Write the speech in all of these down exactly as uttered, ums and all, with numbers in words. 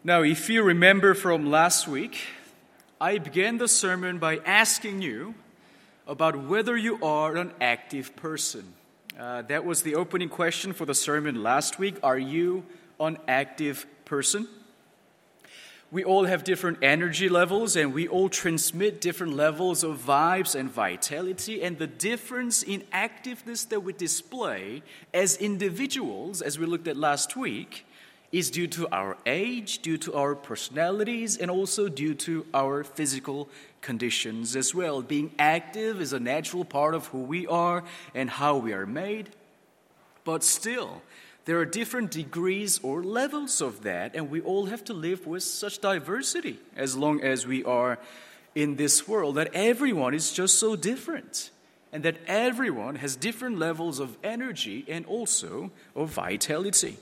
Now, if you remember from last week, I began the sermon by asking you about whether you are an active person. Uh, that was the opening question for the sermon last week. Are you an active person? We all have different energy levels, and we all transmit different levels of vibes and vitality. And the difference in activeness that we display as individuals, as we looked at last week, is due to our age, due to our personalities, and also due to our physical conditions as well. Being active is a natural part of who we are and how we are made. But still, there are different degrees or levels of that, and we all have to live with such diversity as long as we are in this world, that everyone is just so different, and that everyone has different levels of energy and also of vitality.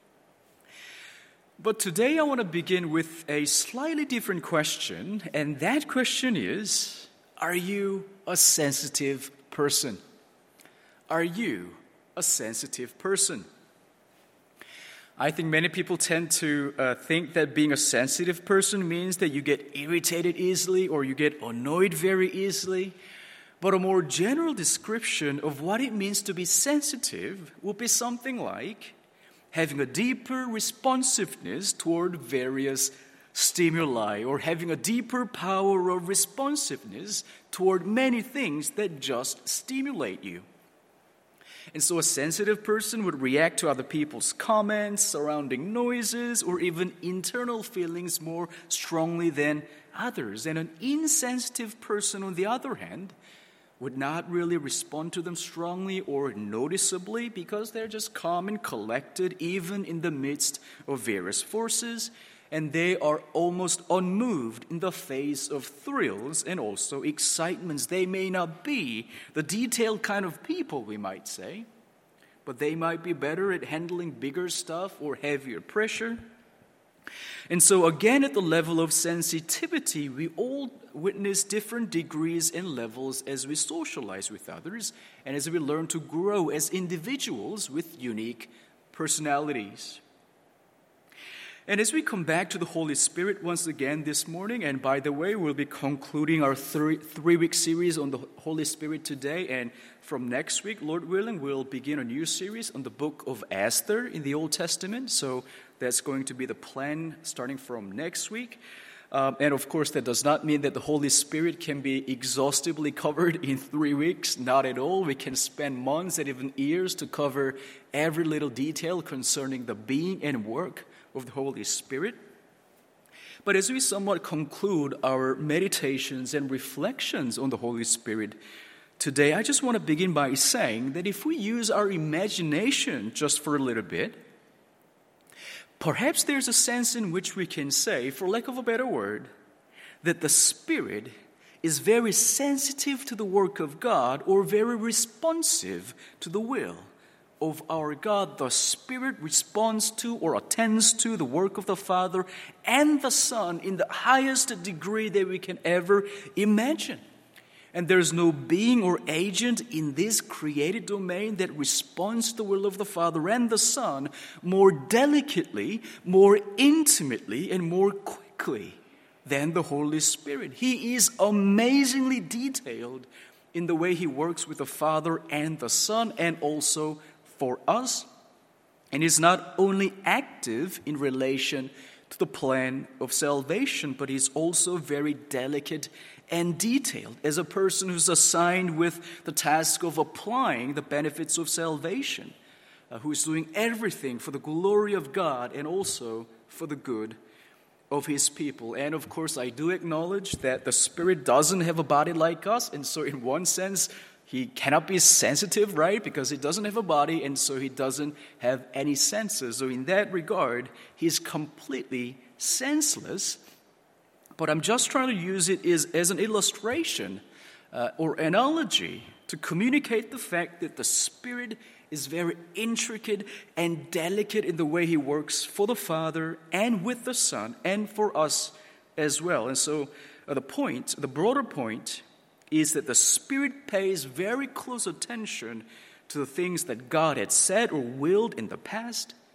But today I want to begin with a slightly different question, and that question is, are you a sensitive person? Are you a sensitive person? I think many people tend to uh, think that being a sensitive person means that you get irritated easily or you get annoyed very easily. But a more general description of what it means to be sensitive would be something like having a deeper responsiveness toward various stimuli, or having a deeper power of responsiveness toward many things that just stimulate you. And so a sensitive person would react to other people's comments, surrounding noises, or even internal feelings more strongly than others. And an insensitive person, on the other hand, would not really respond to them strongly or noticeably because they're just calm and collected even in the midst of various forces, and they are almost unmoved in the face of thrills and also excitements. They may not be the detailed kind of people, we might say, but they might be better at handling bigger stuff or heavier pressure. And so again, at the level of sensitivity, we all witness different degrees and levels as we socialize with others and as we learn to grow as individuals with unique personalities. And as we come back to the Holy Spirit once again this morning, and by the way, we'll be concluding our three, three-week series on the Holy Spirit today, and from next week, Lord willing, we'll begin a new series on the book of Esther in the Old Testament. So that's going to be the plan starting from next week. Um, and of course, that does not mean that the Holy Spirit can be exhaustively covered in three weeks. Not at all. We can spend months and even years to cover every little detail concerning the being and work of the Holy Spirit. But as we somewhat conclude our meditations and reflections on the Holy Spirit today, I just want to begin by saying that if we use our imagination just for a little bit, perhaps there's a sense in which we can say, for lack of a better word, that the Spirit is very sensitive to the work of God or very responsive to the will of our God. The Spirit responds to or attends to the work of the Father and the Son in the highest degree that we can ever imagine. And there's no being or agent in this created domain that responds to the will of the Father and the Son more delicately, more intimately, and more quickly than the Holy Spirit. He is amazingly detailed in the way He works with the Father and the Son, and also for us, and is not only active in relation to the plan of salvation, but is also very delicate and detailed as a person who's assigned with the task of applying the benefits of salvation, uh, who is doing everything for the glory of God and also for the good of His people. And of course, I do acknowledge that the Spirit doesn't have a body like us, and so in one sense, He cannot be sensitive, right? Because He doesn't have a body, and so He doesn't have any senses. So in that regard, He's completely senseless. But I'm just trying to use it as, as an illustration uh, or analogy to communicate the fact that the Spirit is very intricate and delicate in the way He works for the Father and with the Son and for us as well. And so uh, the point, the broader point, is that the Spirit pays very close attention to the things that God had said or willed in the past,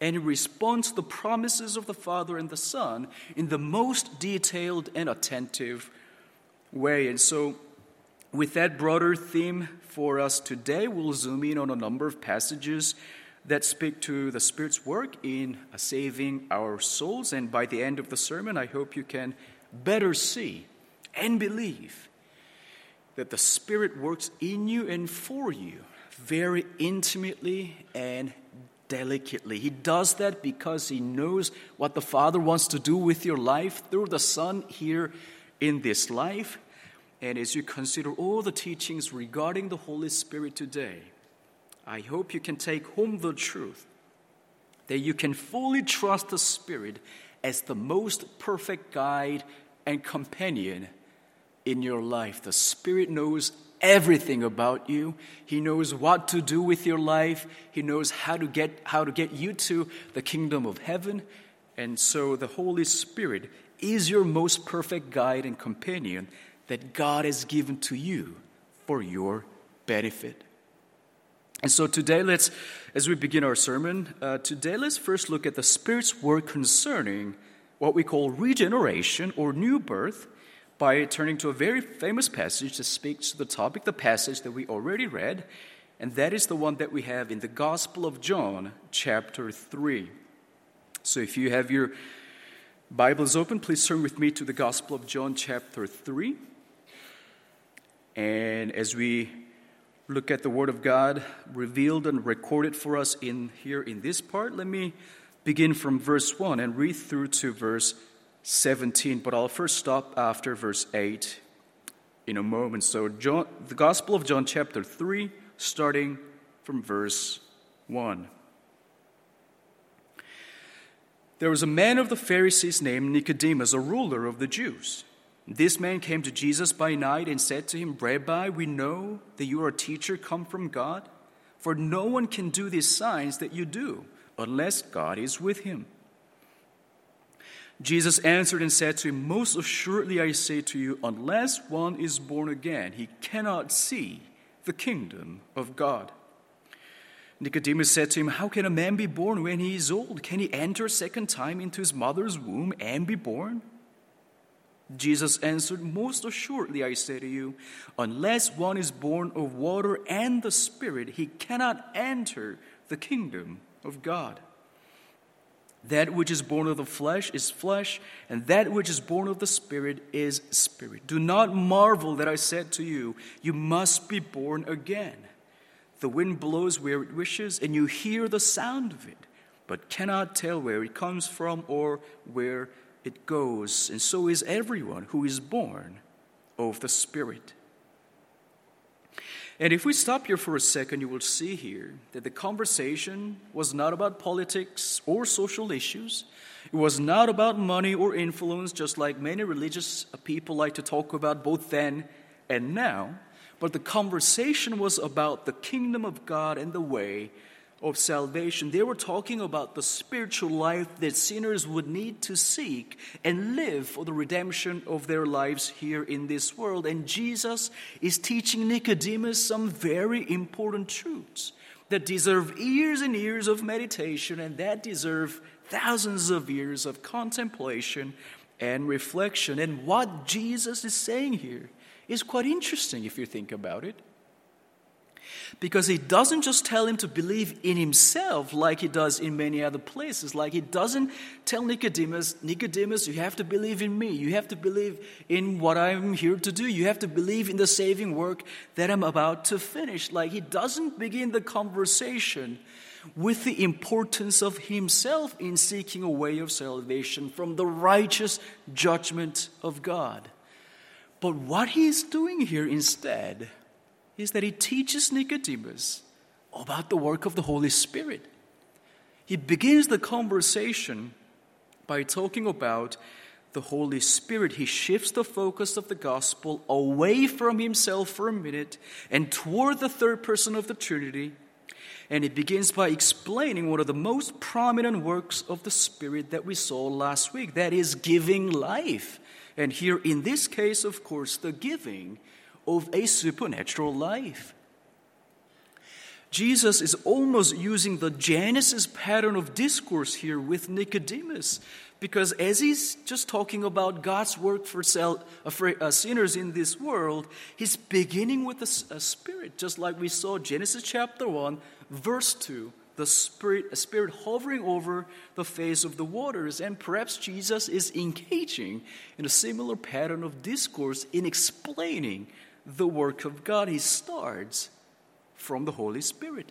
and he responds to the promises of the Father and the Son in the most detailed and attentive way. And so, with that broader theme for us today, we'll zoom in on a number of passages that speak to the Spirit's work in saving our souls. And by the end of the sermon, I hope you can better see and believe that the Spirit works in you and for you very intimately and delicately. He does that because he knows what the Father wants to do with your life through the Son here in this life. And as you consider all the teachings regarding the Holy Spirit today, I hope you can take home the truth that you can fully trust the Spirit as the most perfect guide and companion in your life. The Spirit knows everything about you. He knows what to do with your life. He knows how to get how to get you to the kingdom of heaven. And so the Holy Spirit is your most perfect guide and companion that God has given to you for your benefit. And so today, let's, as we begin our sermon, uh, today let's first look at the Spirit's work concerning what we call regeneration or new birth by turning to a very famous passage that speaks to the topic, the passage that we already read, and that is the one that we have in the Gospel of John, chapter three. So if you have your Bibles open, please turn with me to the Gospel of John, chapter three. And as we look at the Word of God revealed and recorded for us in here in this part, let me begin from verse one and read through to verse seventeen. But I'll first stop after verse eight in a moment. So John, the Gospel of John chapter three, starting from verse one. There was a man of the Pharisees named Nicodemus, a ruler of the Jews. This man came to Jesus by night and said to him, "Rabbi, we know that you are a teacher come from God, for no one can do these signs that you do unless God is with him." Jesus answered and said to him, "Most assuredly I say to you, unless one is born again, he cannot see the kingdom of God." Nicodemus said to him, "How can a man be born when he is old? Can he enter a second time into his mother's womb and be born?" Jesus answered, "Most assuredly I say to you, unless one is born of water and the Spirit, he cannot enter the kingdom of God. That which is born of the flesh is flesh, and that which is born of the Spirit is spirit. Do not marvel that I said to you, you must be born again. The wind blows where it wishes, and you hear the sound of it, but cannot tell where it comes from or where it goes. And so is everyone who is born of the Spirit." And if we stop here for a second, you will see here that the conversation was not about politics or social issues. It was not about money or influence, just like many religious people like to talk about both then and now. But the conversation was about the kingdom of God and the way of salvation. They were talking about the spiritual life that sinners would need to seek and live for the redemption of their lives here in this world. And Jesus is teaching Nicodemus some very important truths that deserve years and years of meditation and that deserve thousands of years of contemplation and reflection. And what Jesus is saying here is quite interesting if you think about it. Because he doesn't just tell him to believe in himself like he does in many other places. Like he doesn't tell Nicodemus, Nicodemus, you have to believe in me. You have to believe in what I'm here to do. You have to believe in the saving work that I'm about to finish. Like he doesn't begin the conversation with the importance of himself in seeking a way of salvation from the righteous judgment of God. But what he's doing here instead is that he teaches Nicodemus about the work of the Holy Spirit. He begins the conversation by talking about the Holy Spirit. He shifts the focus of the gospel away from himself for a minute and toward the third person of the Trinity. And he begins by explaining one of the most prominent works of the Spirit that we saw last week, that is giving life. And here in this case, of course, the giving of a supernatural life. Jesus is almost using the Genesis pattern of discourse here with Nicodemus, because as he's just talking about God's work for, sel- for uh, sinners in this world, he's beginning with a, a spirit, just like we saw Genesis chapter one, verse two, the spirit, a spirit hovering over the face of the waters. And perhaps Jesus is engaging in a similar pattern of discourse in explaining the work of God. He starts from the Holy Spirit.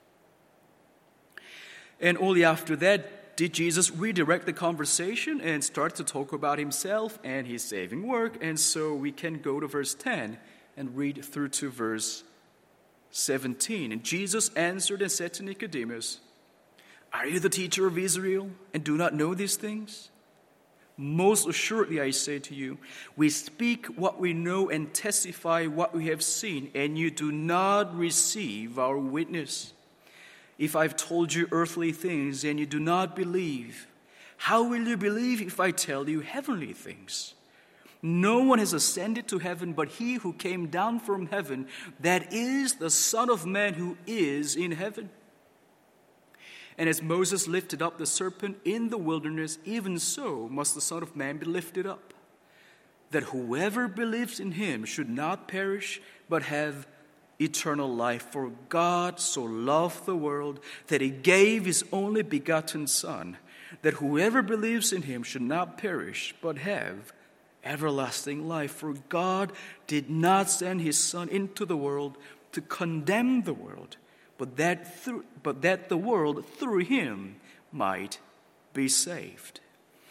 And only after that did Jesus redirect the conversation and start to talk about himself and his saving work. And so we can go to verse ten and read through to verse seventeen. And Jesus answered and said to Nicodemus, "Are you the teacher of Israel and do not know these things? Most assuredly I say to you, we speak what we know and testify what we have seen, and you do not receive our witness. If I've told you earthly things and you do not believe, how will you believe if I tell you heavenly things? No one has ascended to heaven but he who came down from heaven, that is the Son of Man who is in heaven. And as Moses lifted up the serpent in the wilderness, even so must the Son of Man be lifted up, that whoever believes in him should not perish, but have eternal life. For God so loved the world that he gave his only begotten Son, that whoever believes in him should not perish, but have everlasting life. For God did not send his Son into the world to condemn the world, but that through, but that the world through him might be saved."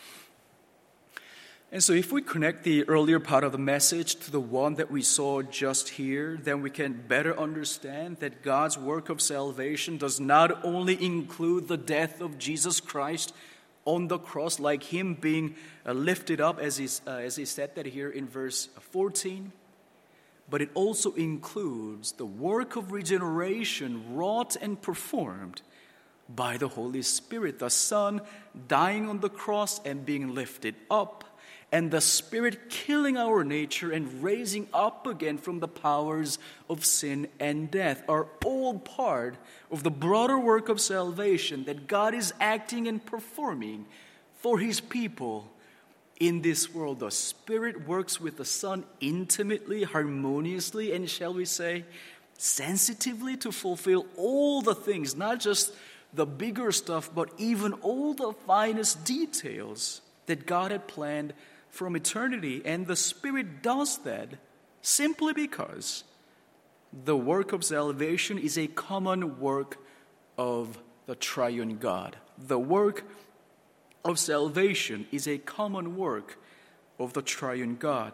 And so if we connect the earlier part of the message to the one that we saw just here, then we can better understand that God's work of salvation does not only include the death of Jesus Christ on the cross, like him being uh, lifted up, as he, uh, as he said that here in verse fourteen, but it also includes the work of regeneration wrought and performed by the Holy Spirit, the Son dying on the cross and being lifted up, and the Spirit killing our nature and raising up again from the powers of sin and death, are all part of the broader work of salvation that God is acting and performing for his people in this world. The Spirit works with the Son intimately, harmoniously, and shall we say, sensitively to fulfill all the things, not just the bigger stuff, but even all the finest details that God had planned from eternity. And the Spirit does that simply because the work of salvation is a common work of the triune God. The work of salvation is a common work of the triune God.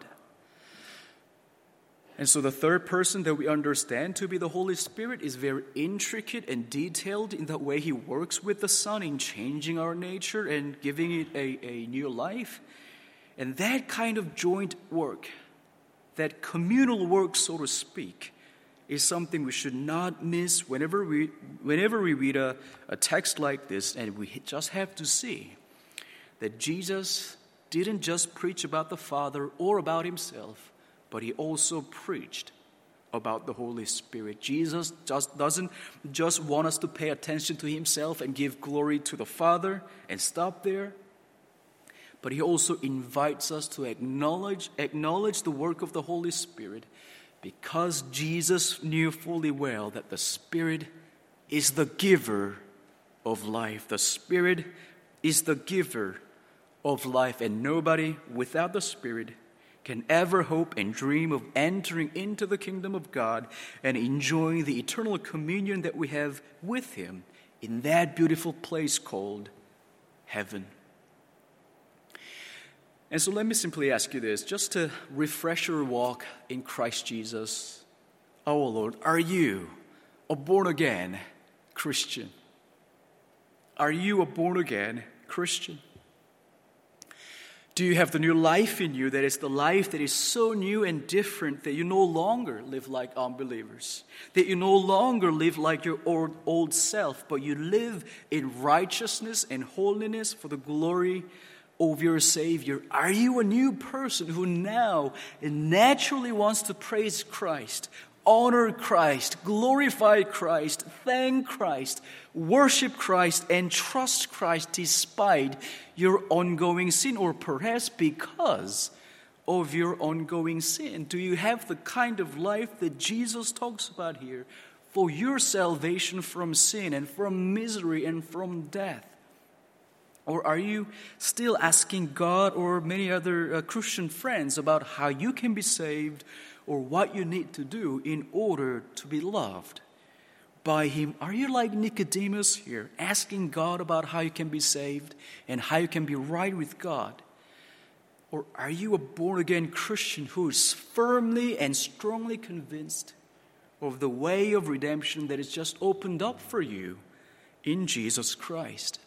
And so the third person that we understand to be the Holy Spirit is very intricate and detailed in the way he works with the Son in changing our nature and giving it a, a new life. And that kind of joint work, that communal work, so to speak, is something we should not miss whenever we whenever we read a, a text like this. And we just have to see that Jesus didn't just preach about the Father or about himself, but he also preached about the Holy Spirit. Jesus just doesn't just want us to pay attention to himself and give glory to the Father and stop there, but he also invites us to acknowledge, acknowledge the work of the Holy Spirit, because Jesus knew fully well that the Spirit is the giver of life. The Spirit is the giver of life, and nobody without the Spirit can ever hope and dream of entering into the kingdom of God and enjoying the eternal communion that we have with him in that beautiful place called heaven. And so let me simply ask you this, just to refresh your walk in Christ Jesus, our Lord. Are you a born-again Christian? Are you a born-again Christian? Do you have the new life in you, that is the life that is so new and different that you no longer live like unbelievers, that you no longer live like your old, old self, but you live in righteousness and holiness for the glory of your Savior? Are you a new person who now naturally wants to praise Christ honor Christ, glorify Christ, thank Christ, worship Christ, and trust Christ despite your ongoing sin, or perhaps because of your ongoing sin? Do you have the kind of life that Jesus talks about here for your salvation from sin and from misery and from death? Or are you still asking God or many other uh, Christian friends about how you can be saved or what you need to do in order to be loved by Him? Are you like Nicodemus here, asking God about how you can be saved and how you can be right with God? Or are you a born-again Christian who is firmly and strongly convinced of the way of redemption that is just opened up for you in Jesus Christ?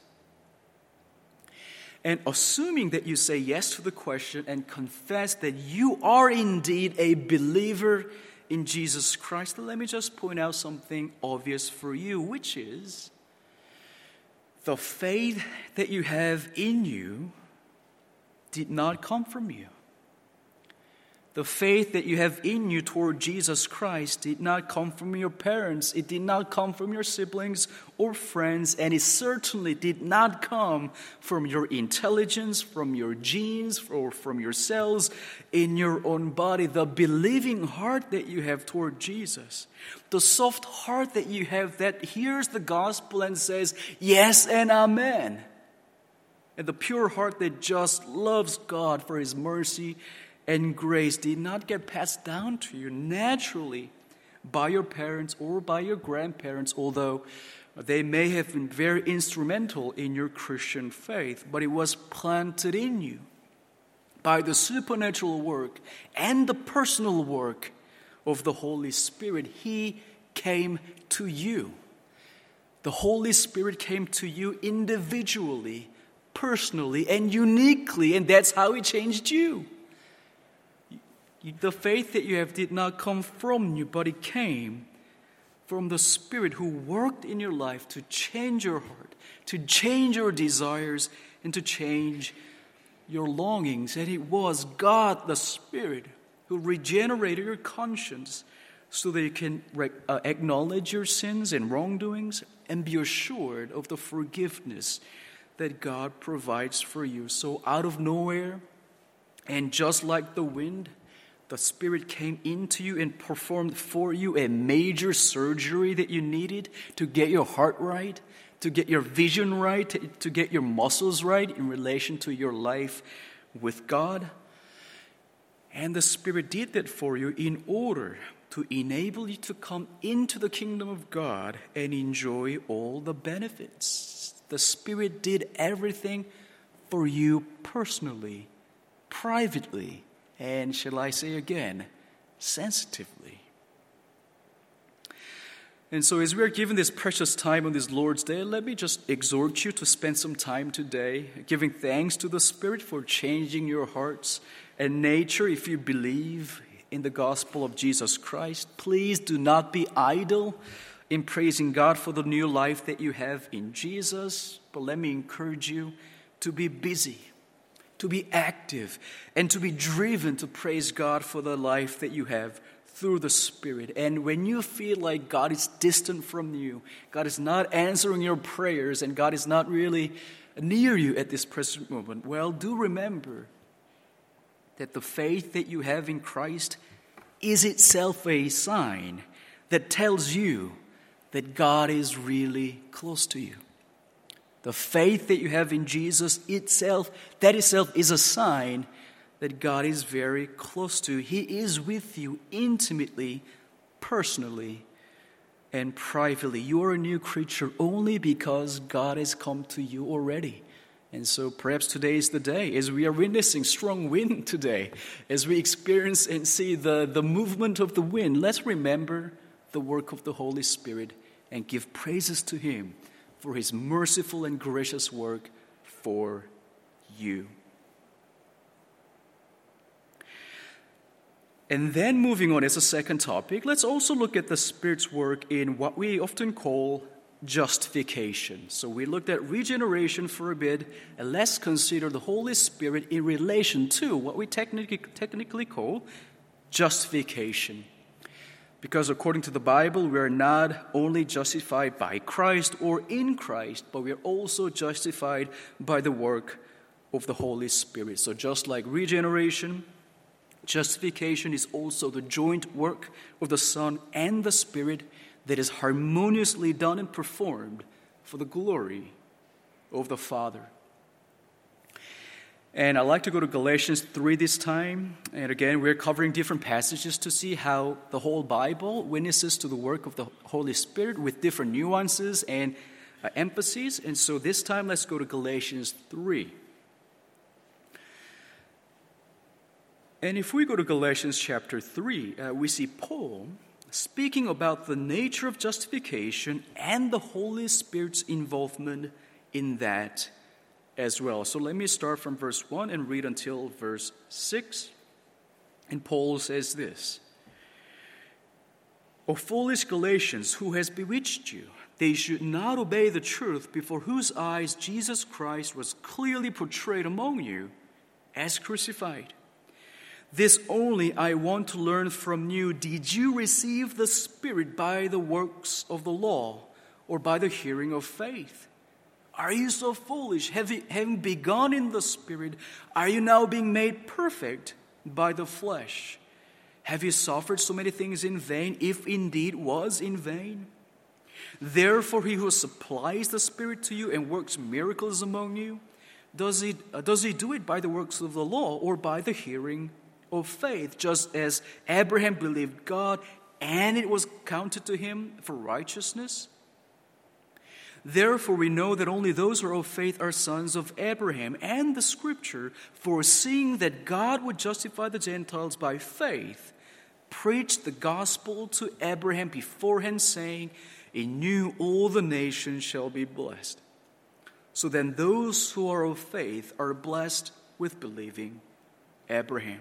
And assuming that you say yes to the question and confess that you are indeed a believer in Jesus Christ, let me just point out something obvious for you, which is the faith that you have in you did not come from you. The faith that you have in you toward Jesus Christ did not come from your parents. It did not come from your siblings or friends. And it certainly did not come from your intelligence, from your genes, or from your cells in your own body. The believing heart that you have toward Jesus, the soft heart that you have that hears the gospel and says, yes and amen. And the pure heart that just loves God for His mercy and grace did not get passed down to you naturally by your parents or by your grandparents, although they may have been very instrumental in your Christian faith, but it was planted in you by the supernatural work and the personal work of the Holy Spirit. He came to you. The Holy Spirit came to you individually, personally, and uniquely, and that's how He changed you. The faith that you have did not come from you, but it came from the Spirit who worked in your life to change your heart, to change your desires, and to change your longings. And it was God, the Spirit, who regenerated your conscience so that you can uh, acknowledge your sins and wrongdoings and be assured of the forgiveness that God provides for you. So out of nowhere, and just like the wind, the Spirit came into you and performed for you a major surgery that you needed to get your heart right, to get your vision right, to, to get your muscles right in relation to your life with God. And the Spirit did that for you in order to enable you to come into the kingdom of God and enjoy all the benefits. The Spirit did everything for you personally, privately, and shall I say again, sensitively. And so as we are given this precious time on this Lord's Day, let me just exhort you to spend some time today giving thanks to the Spirit for changing your hearts and nature. If you believe in the gospel of Jesus Christ, please do not be idle in praising God for the new life that you have in Jesus. But let me encourage you to be busy, to be active, and to be driven to praise God for the life that you have through the Spirit. And when you feel like God is distant from you, God is not answering your prayers, and God is not really near you at this present moment, well, do remember that the faith that you have in Christ is itself a sign that tells you that God is really close to you. The faith that you have in Jesus itself, that itself is a sign that God is very close to you. He is with you intimately, personally, and privately. You are a new creature only because God has come to you already. And so perhaps today is the day, as we are witnessing strong wind today, as we experience and see the, the movement of the wind, let's remember the work of the Holy Spirit and give praises to Him for His merciful and gracious work for you. And then moving on as a second topic, let's also look at the Spirit's work in what we often call justification. So we looked at regeneration for a bit, and let's consider the Holy Spirit in relation to what we technically, technically call justification. Because according to the Bible, we are not only justified by Christ or in Christ, but we are also justified by the work of the Holy Spirit. So just like regeneration, justification is also the joint work of the Son and the Spirit that is harmoniously done and performed for the glory of the Father. And I'd like to go to Galatians three this time. And again, we're covering different passages to see how the whole Bible witnesses to the work of the Holy Spirit with different nuances and uh, emphases. And so this time, let's go to Galatians three. And if we go to Galatians chapter three, uh, we see Paul speaking about the nature of justification and the Holy Spirit's involvement in that as well. So let me start from verse one and read until verse six. And Paul says this: O foolish Galatians, who has bewitched you? They should not obey the truth, before whose eyes Jesus Christ was clearly portrayed among you as crucified. This only I want to learn from you. Did you receive the Spirit by the works of the law or by the hearing of faith? Are you so foolish? Having begun in the Spirit, are you now being made perfect by the flesh? Have you suffered so many things in vain, if indeed was in vain? Therefore, he who supplies the Spirit to you and works miracles among you, does he, uh, does he do it by the works of the law or by the hearing of faith? Just as Abraham believed God and it was counted to him for righteousness. Therefore, we know that only those who are of faith are sons of Abraham. And the Scripture, foreseeing that God would justify the Gentiles by faith, preached the gospel to Abraham beforehand, saying, in you all the nations shall be blessed. So then those who are of faith are blessed with believing Abraham.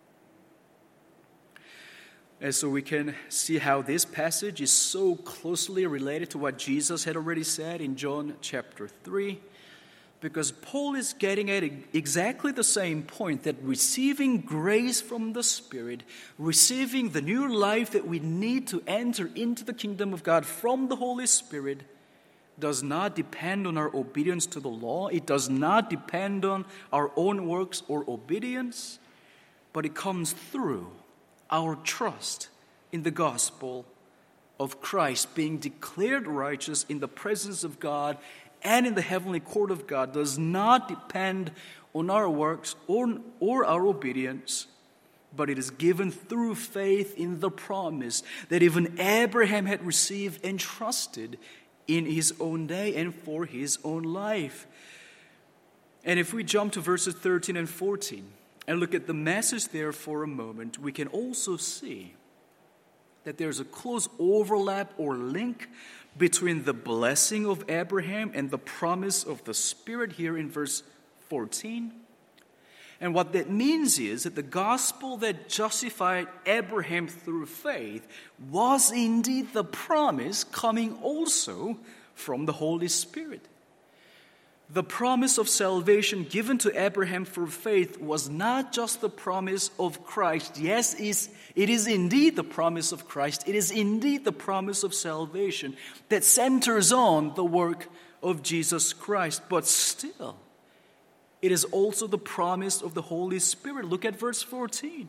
And so we can see how this passage is so closely related to what Jesus had already said in John chapter three, because Paul is getting at exactly the same point, that receiving grace from the Spirit, receiving the new life that we need to enter into the kingdom of God from the Holy Spirit, does not depend on our obedience to the law. It does not depend on our own works or obedience, but it comes through our trust in the gospel of Christ. Being declared righteous in the presence of God and in the heavenly court of God does not depend on our works or, or our obedience, but it is given through faith in the promise that even Abraham had received and trusted in his own day and for his own life. And if we jump to verses thirteen and fourteen, and look at the message there for a moment, we can also see that there's a close overlap or link between the blessing of Abraham and the promise of the Spirit here in verse fourteen. And what that means is that the gospel that justified Abraham through faith was indeed the promise coming also from the Holy Spirit. The promise of salvation given to Abraham through faith was not just the promise of Christ. Yes, it is indeed the promise of Christ. It is indeed the promise of salvation that centers on the work of Jesus Christ. But still, it is also the promise of the Holy Spirit. Look at verse fourteen.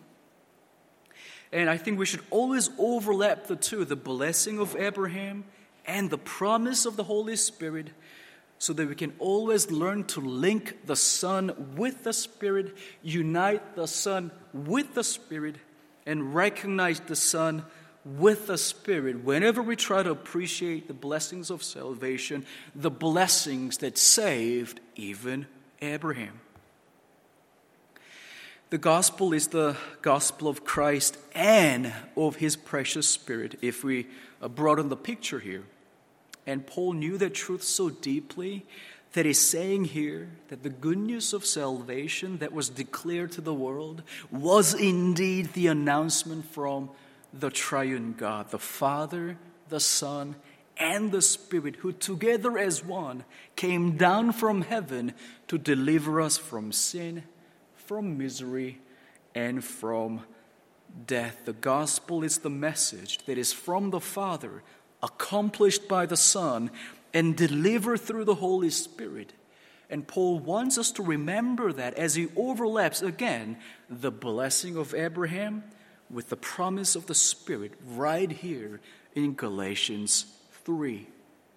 And I think we should always overlap the two, the blessing of Abraham and the promise of the Holy Spirit, so that we can always learn to link the Son with the Spirit, unite the Son with the Spirit, and recognize the Son with the Spirit whenever we try to appreciate the blessings of salvation, the blessings that saved even Abraham. The gospel is the gospel of Christ and of His precious Spirit, if we broaden the picture here. And Paul knew that truth so deeply that he's saying here that the good news of salvation that was declared to the world was indeed the announcement from the triune God, the Father, the Son, and the Spirit, who together as one came down from heaven to deliver us from sin, from misery, and from Death, the gospel is the message that is from the Father, accomplished by the Son, and delivered through the Holy Spirit. And Paul wants us to remember that as he overlaps again the blessing of Abraham with the promise of the Spirit right here in Galatians three.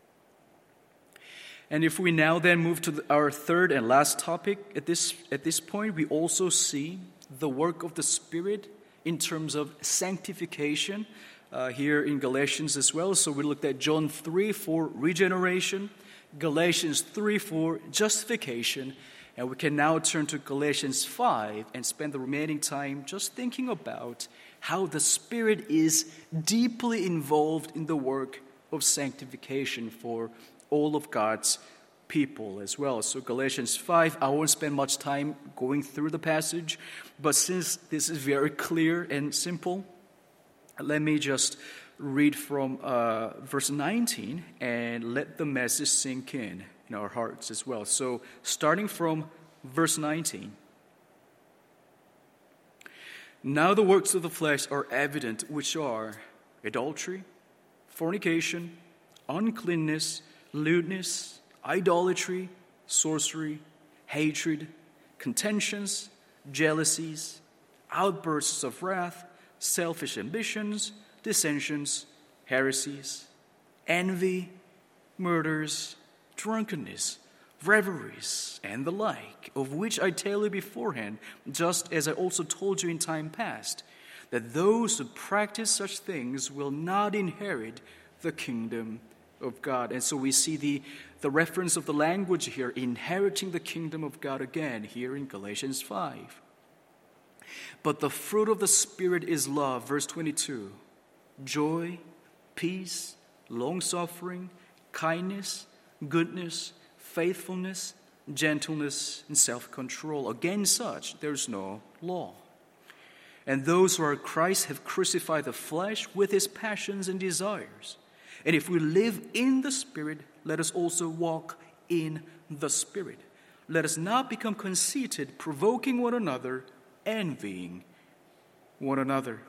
And if we now then move to our third and last topic at this, at this point, we also see the work of the Spirit in terms of sanctification uh, here in Galatians as well. So we looked at John three for regeneration, Galatians three for justification, and we can now turn to Galatians five and spend the remaining time just thinking about how the Spirit is deeply involved in the work of sanctification for all of God's people as well. So Galatians five, I won't spend much time going through the passage, but since this is very clear and simple, let me just read from uh, verse nineteen and let the message sink in in our hearts as well. So starting from verse nineteen. Now the works of the flesh are evident, which are adultery, fornication, uncleanness, lewdness, idolatry, sorcery, hatred, contentions, jealousies, outbursts of wrath, selfish ambitions, dissensions, heresies, envy, murders, drunkenness, revelries, and the like, of which I tell you beforehand, just as I also told you in time past, that those who practice such things will not inherit the kingdom of God. And so we see the, the reference of the language here, inheriting the kingdom of God again here in Galatians five. But the fruit of the Spirit is love, verse twenty-two, joy, peace, long-suffering, kindness, goodness, faithfulness, gentleness, and self-control. Against such there is no law. And those who are Christ have crucified the flesh with its passions and desires. And if we live in the Spirit, let us also walk in the Spirit. Let us not become conceited, provoking one another, envying one another.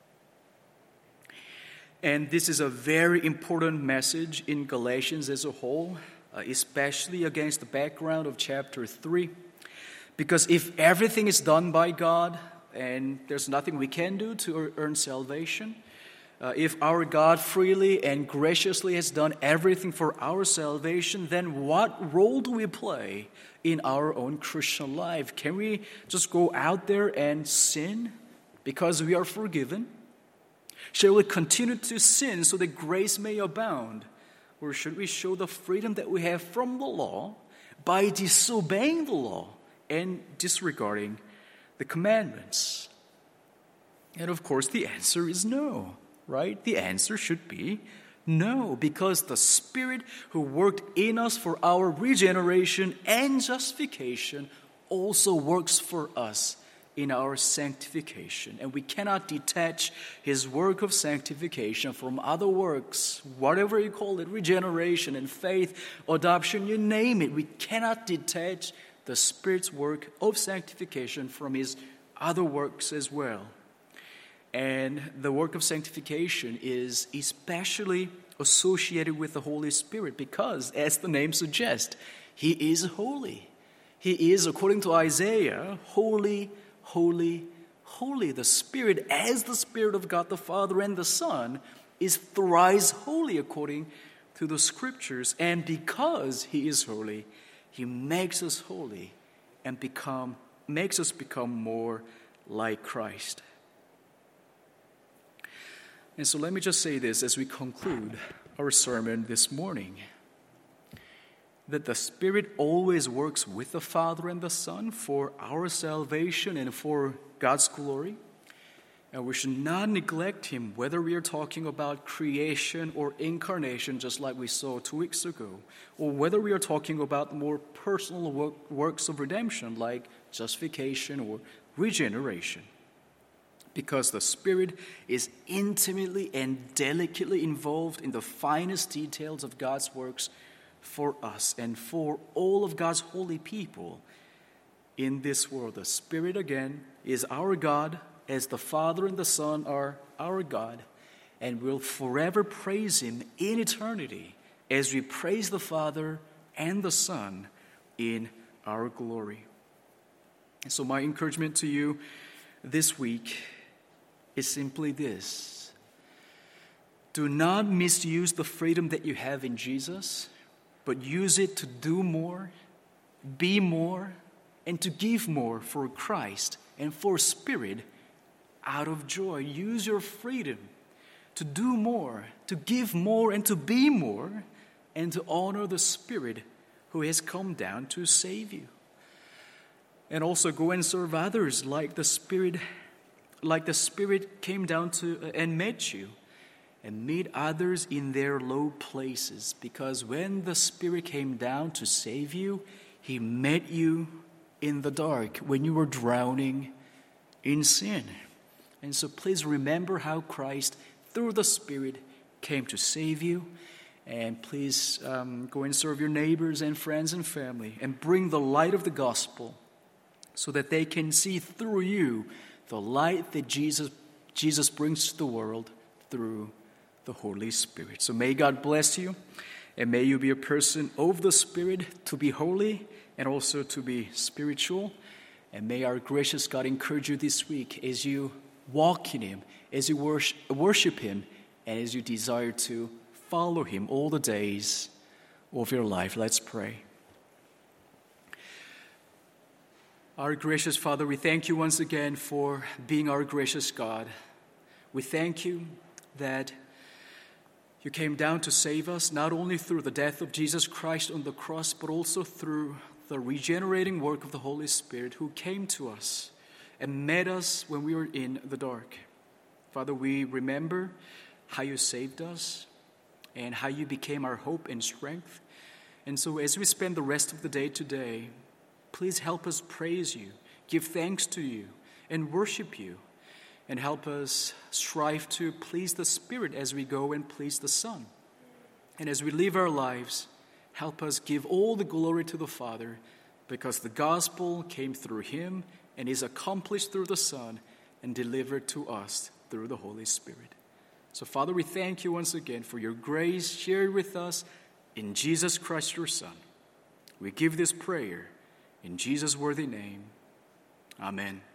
And this is a very important message in Galatians as a whole, uh, especially against the background of chapter three. Because if everything is done by God and there's nothing we can do to earn salvation, Uh, if our God freely and graciously has done everything for our salvation, then what role do we play in our own Christian life? Can we just go out there and sin because we are forgiven? Shall we continue to sin so that grace may abound? Or should we show the freedom that we have from the law by disobeying the law and disregarding the commandments? And of course, the answer is no. Right? The answer should be no, because the Spirit who worked in us for our regeneration and justification also works for us in our sanctification. And we cannot detach His work of sanctification from other works, whatever you call it, regeneration and faith, adoption, you name it. We cannot detach the Spirit's work of sanctification from His other works as well. And the work of sanctification is especially associated with the Holy Spirit because, as the name suggests, He is holy. He is, according to Isaiah, holy, holy, holy. The Spirit, as the Spirit of God the Father and the Son, is thrice holy according to the Scriptures. And because He is holy, He makes us holy and become makes us become more like Christ. And so let me just say this as we conclude our sermon this morning, that the Spirit always works with the Father and the Son for our salvation and for God's glory. And we should not neglect Him, whether we are talking about creation or incarnation, just like we saw two weeks ago, or whether we are talking about more personal work, works of redemption, like justification or regeneration. Because the Spirit is intimately and delicately involved in the finest details of God's works for us and for all of God's holy people in this world. The Spirit, again, is our God as the Father and the Son are our God, and we'll forever praise Him in eternity as we praise the Father and the Son in our glory. And so my encouragement to you this week is simply this. Do not misuse the freedom that you have in Jesus, but use it to do more, be more, and to give more for Christ and for Spirit out of joy. Use your freedom to do more, to give more, and to be more, and to honor the Spirit who has come down to save you. And also go and serve others like the Spirit, like the Spirit came down to and met you, and meet others in their low places. Because when the Spirit came down to save you, He met you in the dark when you were drowning in sin. And so please remember how Christ, through the Spirit, came to save you. And please um, go and serve your neighbors and friends and family, and bring the light of the gospel so that they can see through you the light that Jesus, Jesus brings to the world through the Holy Spirit. So may God bless you, and may you be a person of the Spirit, to be holy and also to be spiritual. And may our gracious God encourage you this week as you walk in Him, as you worship, worship Him, and as you desire to follow Him all the days of your life. Let's pray. Our gracious Father, we thank you once again for being our gracious God. We thank you that you came down to save us, not only through the death of Jesus Christ on the cross, but also through the regenerating work of the Holy Spirit, who came to us and met us when we were in the dark. Father, we remember how you saved us and how you became our hope and strength. And so as we spend the rest of the day today, please help us praise you, give thanks to you, and worship you. And help us strive to please the Spirit as we go and please the Son. And as we live our lives, help us give all the glory to the Father, because the gospel came through Him and is accomplished through the Son and delivered to us through the Holy Spirit. So, Father, we thank you once again for your grace shared with us in Jesus Christ, your Son. We give this prayer in Jesus' worthy name. Amen.